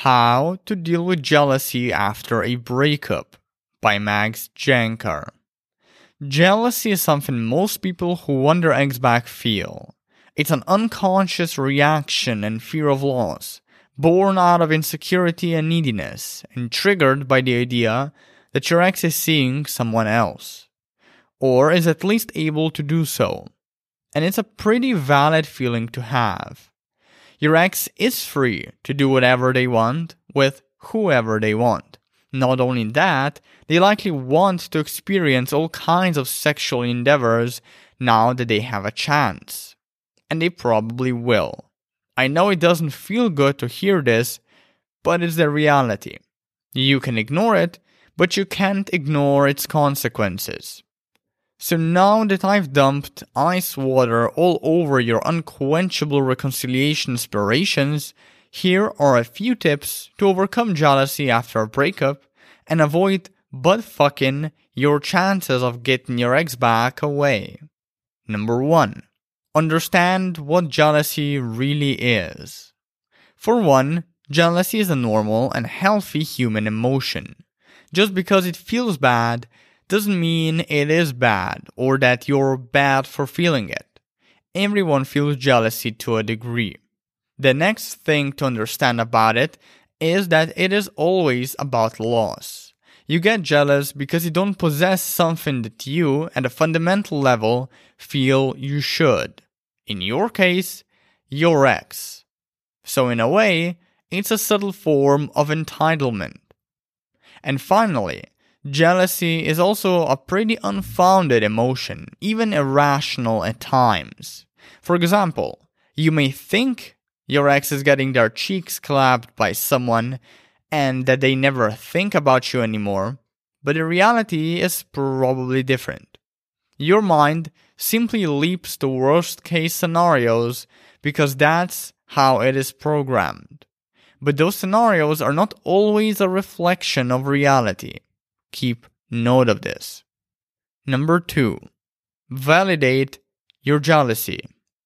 How to Deal with Jealousy After a Breakup by Max Jankar. Jealousy is something most people who want their ex back feel. It's an unconscious reaction and fear of loss, born out of insecurity and neediness, and triggered by the idea that your ex is seeing someone else, or is at least able to do so. And it's a pretty valid feeling to have. Your ex is free to do whatever they want with whoever they want. Not only that, they likely want to experience all kinds of sexual endeavors now that they have a chance. And they probably will. I know it doesn't feel good to hear this, but it's the reality. You can ignore it, but you can't ignore its consequences. So now that I've dumped ice water all over your unquenchable reconciliation aspirations, here are a few tips to overcome jealousy after a breakup and avoid butt-fucking your chances of getting your ex back away. Number 1. Understand what jealousy really is. For one, jealousy is a normal and healthy human emotion. Just because it feels bad doesn't mean it is bad or that you're bad for feeling it. Everyone feels jealousy to a degree. The next thing to understand about it is that it is always about loss. You get jealous because you don't possess something that you, at a fundamental level, feel you should. In your case, your ex. So in a way, it's a subtle form of entitlement. And finally, jealousy is also a pretty unfounded emotion, even irrational at times. For example, you may think your ex is getting their cheeks clapped by someone and that they never think about you anymore, but the reality is probably different. Your mind simply leaps to worst-case scenarios because that's how it is programmed. But those scenarios are not always a reflection of reality. Keep note of this. Number 2. Validate your jealousy.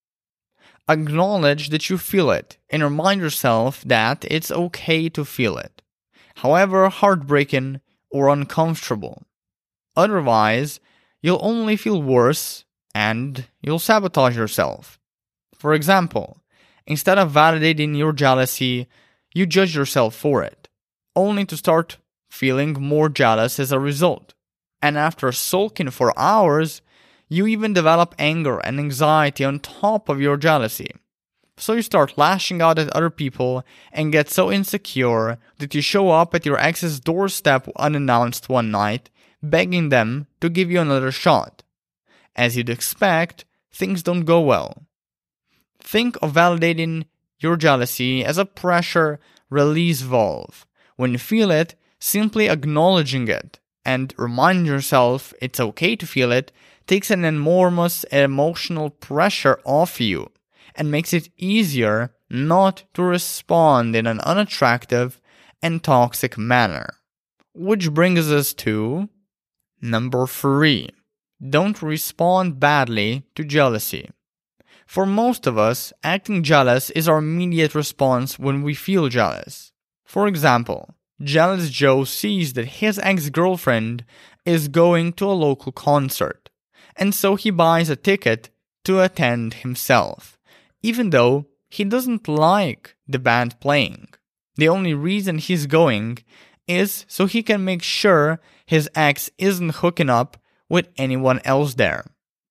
Acknowledge that you feel it and remind yourself that it's okay to feel it, however heartbreaking or uncomfortable. Otherwise, you'll only feel worse and you'll sabotage yourself. For example, instead of validating your jealousy, you judge yourself for it, only to start feeling more jealous as a result. And after sulking for hours, you even develop anger and anxiety on top of your jealousy. So you start lashing out at other people and get so insecure that you show up at your ex's doorstep unannounced one night, begging them to give you another shot. As you'd expect, things don't go well. Think of validating your jealousy as a pressure release valve. When you feel it, simply acknowledging it and remind yourself it's okay to feel it takes an enormous emotional pressure off you and makes it easier not to respond in an unattractive and toxic manner. Which brings us to number 3. Don't respond badly to jealousy. For most of us, acting jealous is our immediate response when we feel jealous. For example, jealous Joe sees that his ex-girlfriend is going to a local concert, and so he buys a ticket to attend himself, even though he doesn't like the band playing. The only reason he's going is so he can make sure his ex isn't hooking up with anyone else there.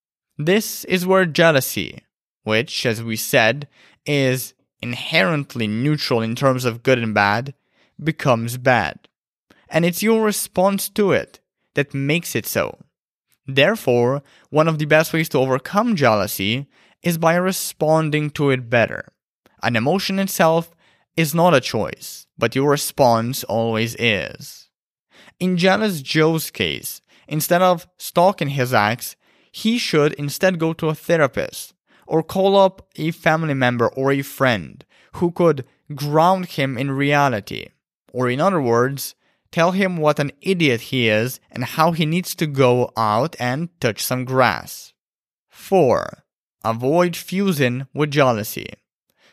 This is where jealousy, which, as we said, is inherently neutral in terms of good and bad, becomes bad. And it's your response to it that makes it so. Therefore, one of the best ways to overcome jealousy is by responding to it better. An emotion itself is not a choice, but your response always is. In jealous Joe's case, instead of stalking his ex, he should instead go to a therapist or call up a family member or a friend who could ground him in reality. Or in other words, tell him what an idiot he is and how he needs to go out and touch some grass. 4. Avoid fusing with jealousy.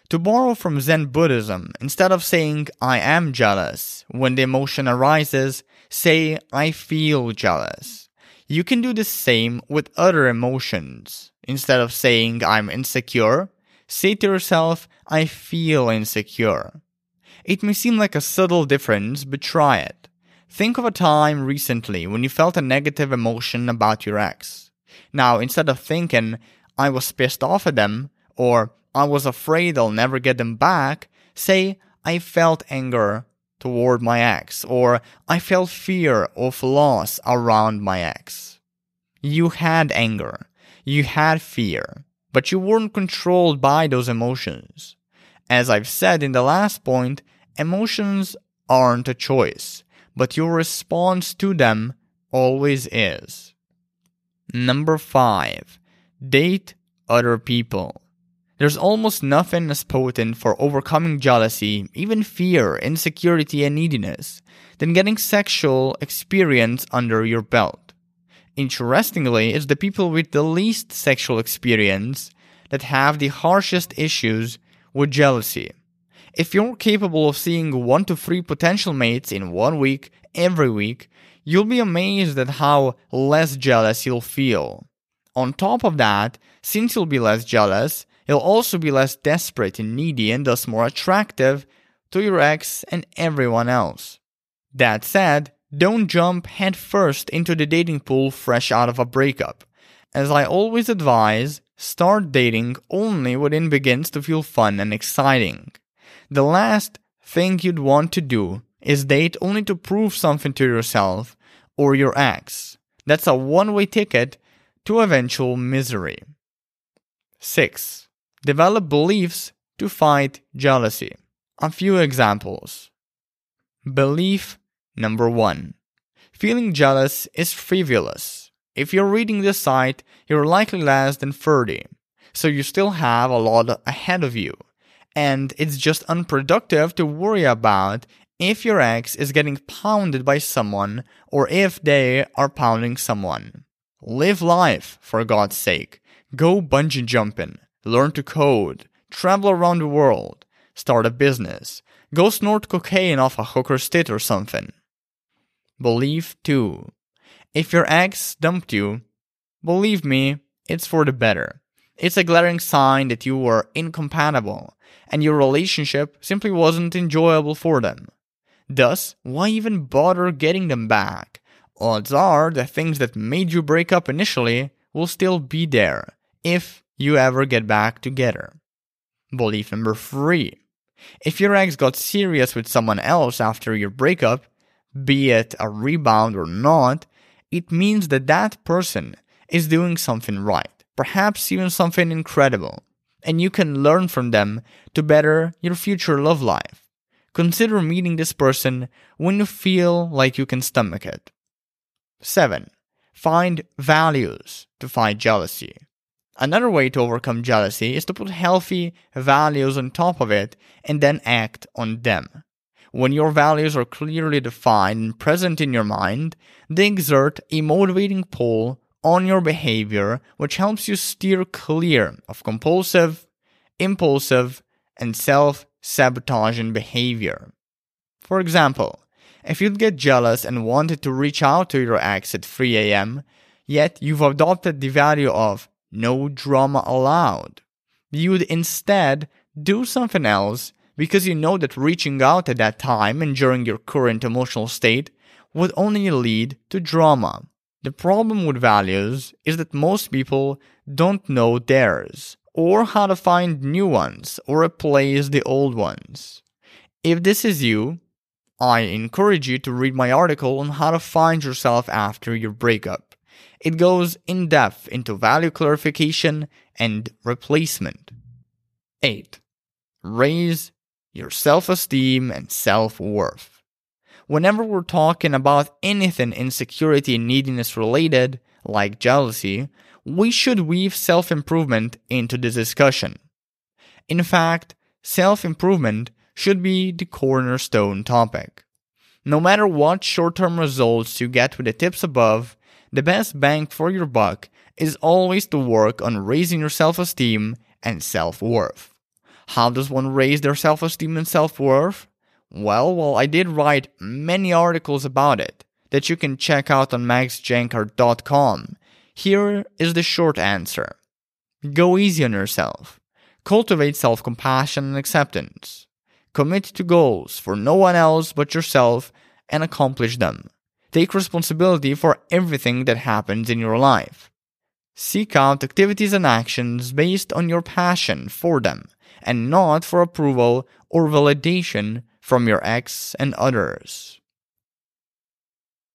To borrow from Zen Buddhism, instead of saying, I am jealous, when the emotion arises, say, I feel jealous. You can do the same with other emotions. Instead of saying, I'm insecure, say to yourself, I feel insecure. It may seem like a subtle difference, but try it. Think of a time recently when you felt a negative emotion about your ex. Now, instead of thinking, I was pissed off at them, or I was afraid I'll never get them back, say, I felt anger toward my ex, or I felt fear of loss around my ex. You had anger, you had fear, but you weren't controlled by those emotions. As I've said in the last point, emotions aren't a choice, but your response to them always is. Number 5. Date other people. There's almost nothing as potent for overcoming jealousy, even fear, insecurity, and neediness, than getting sexual experience under your belt. Interestingly, it's the people with the least sexual experience that have the harshest issues with jealousy. If you're capable of seeing 1 to 3 potential mates in 1 week, every week, you'll be amazed at how less jealous you'll feel. On top of that, since you'll be less jealous, you'll also be less desperate and needy and thus more attractive to your ex and everyone else. That said, don't jump headfirst into the dating pool fresh out of a breakup. As I always advise, start dating only when it begins to feel fun and exciting. The last thing you'd want to do is date only to prove something to yourself or your ex. That's a one-way ticket to eventual misery. 6. Develop beliefs to fight jealousy. A few examples. Belief number 1. Feeling jealous is frivolous. If you're reading this site, you're likely less than 30, so you still have a lot ahead of you. And it's just unproductive to worry about if your ex is getting pounded by someone or if they are pounding someone. Live life, for God's sake. Go bungee jumping, learn to code, travel around the world, start a business, go snort cocaine off a hooker's tit or something. Belief 2. If your ex dumped you, believe me, it's for the better. It's a glaring sign that you were incompatible, and your relationship simply wasn't enjoyable for them. Thus, why even bother getting them back? Odds are the things that made you break up initially will still be there, if you ever get back together. Belief number 3. If your ex got serious with someone else after your breakup, be it a rebound or not, it means that that person is doing something right, perhaps even something incredible, and you can learn from them to better your future love life. Consider meeting this person when you feel like you can stomach it. 7. Find values to fight jealousy. Another way to overcome jealousy is to put healthy values on top of it and then act on them. When your values are clearly defined and present in your mind, they exert a motivating pull on your behavior, which helps you steer clear of compulsive, impulsive, and self-sabotaging behavior. For example, if you'd get jealous and wanted to reach out to your ex at 3 a.m., yet you've adopted the value of no drama allowed, you'd instead do something else because you know that reaching out at that time and during your current emotional state would only lead to drama. The problem with values is that most people don't know theirs, or how to find new ones or replace the old ones. If this is you, I encourage you to read my article on how to find yourself after your breakup. It goes in depth into value clarification and replacement. 8. Raise your self-esteem and self-worth. Whenever we're talking about anything insecurity and neediness related, like jealousy, we should weave self-improvement into the discussion. In fact, self-improvement should be the cornerstone topic. No matter what short-term results you get with the tips above, the best bang for your buck is always to work on raising your self-esteem and self-worth. How does one raise their self-esteem and self-worth? Well, I did write many articles about it that you can check out on maxjankart.com. Here is the short answer. Go easy on yourself. Cultivate self-compassion and acceptance. Commit to goals for no one else but yourself and accomplish them. Take responsibility for everything that happens in your life. Seek out activities and actions based on your passion for them and not for approval or validation from your ex and others.